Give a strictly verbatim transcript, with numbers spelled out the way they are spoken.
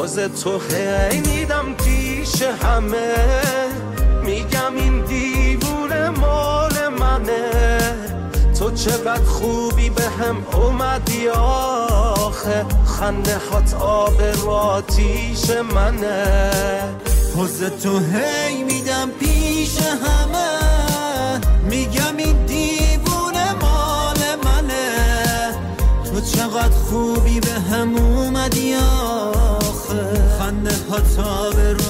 پوز تو هی میدم پیش همه، میگم این دیوونه مال منه. تو چقدر خوبی به هم اومدی آخه، خنده هات آب رو آتیش منه. پوز تو هی میدم پیش همه، میگم این دیوونه مال منه. تو چقدر خوبی به هم اومدی آخه، خنده هات آب رو